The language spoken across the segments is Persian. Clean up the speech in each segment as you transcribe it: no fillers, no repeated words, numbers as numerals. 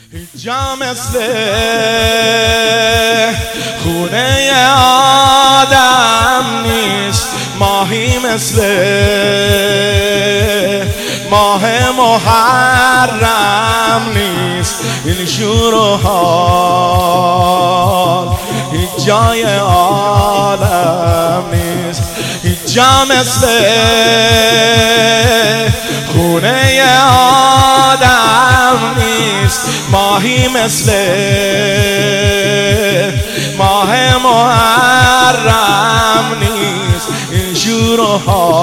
جا مثل خونه آدم نیست، ماهی مثل ماه محرم نیست. این شور و حال هیچ جای عالم نیست. هیچ جا مثل خونه آدم نیست، ماهی مثل ماه محرم نیست. این شور و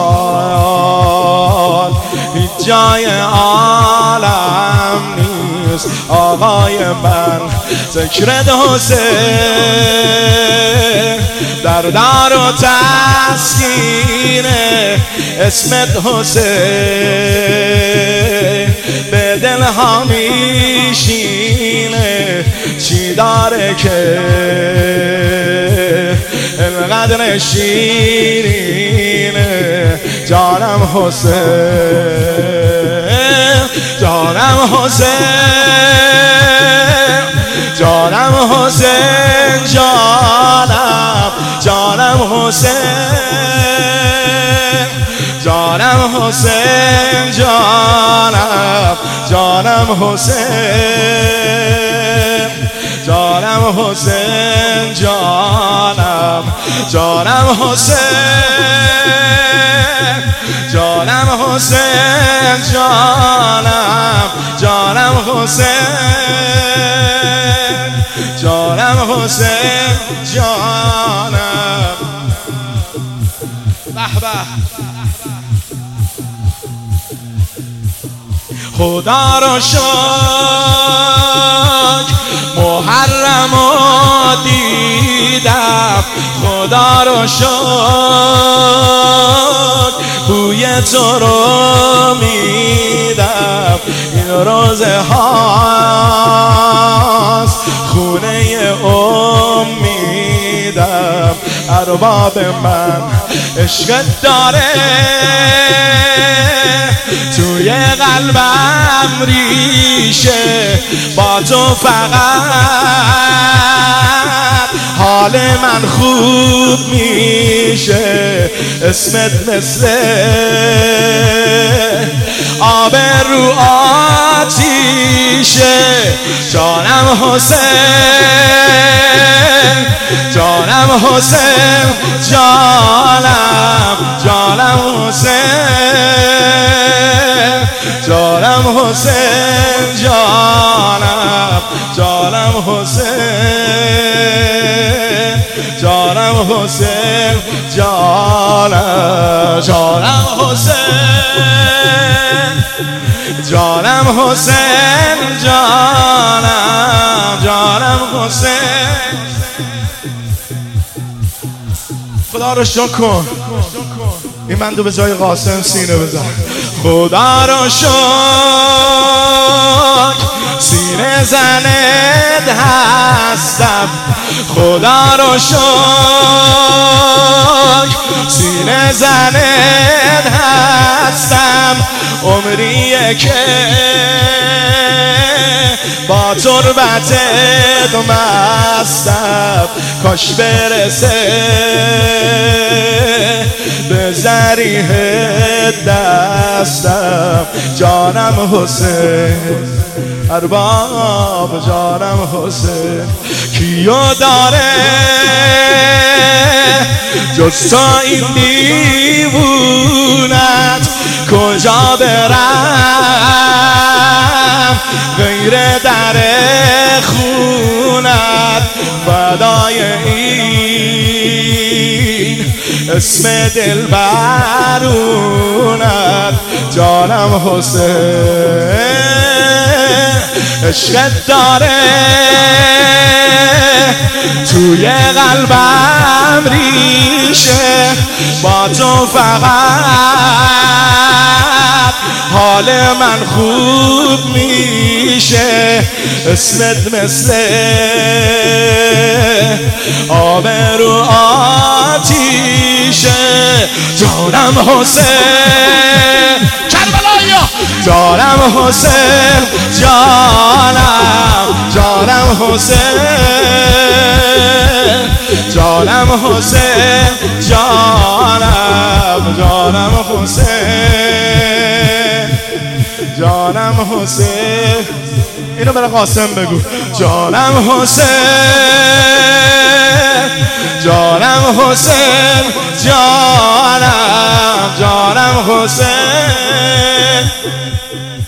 حال هیچ جای عالم نیست. آقای من ذکرت حسین در دار و تسکین اسمت حسین به دل ها میشینه. چی داره که اینقدر شیرینه؟ جانم حسین، جانم حسین، جانم حسین، جانم، جانم حسین، جانم حسین، جانم، جانم حسین، جانم حسین، جانم، جانم حسین، جانم حسین، جانم، جانم حسین، جانم حسین، جانم. به به خدا رو شکر محرم رو دیدم. خدا رو شکر بوی تو رو میدم. این روزه هاست خونه امیدم. ارباب من عشقت داره توی قلبم ریشه. با تو فقط حال من خوب میشه. اسمت مثل آب رو آتیشه. جانم حسین، جانم حسین، جانم، جانم حسین، جانم حسین، جانم، جانم حسین، جانم حسین، جانم، جانم حسین، جانم حسین، جانم، جانم حسین. خدا رو شکر کن. این من به جای قاسم سینه بزن. خدا رو شکر سینه زنت هستم. خدا رو شکر سینه زنت هستم. عمریه که با تربتت مستم. کاش برسه به ذریح دستم. جانم حسین، ارباب جانم حسین. کیو داره جز تو این دیوونت؟ کجا برم غیر در خونت؟ فدای این اسم دلبرونت. جانم حسین عشقت داره توی قلبم ریشه. با تو فقط حال من خوب میشه. اسمت مثل آب رو آتیشه. جانم حسین، کربلایی جانم حسین، جانم حسین جانم حسین جانم حسین جانم حسین اینو برای قاسم بگو جانم حسین جانم حسین جانم حسین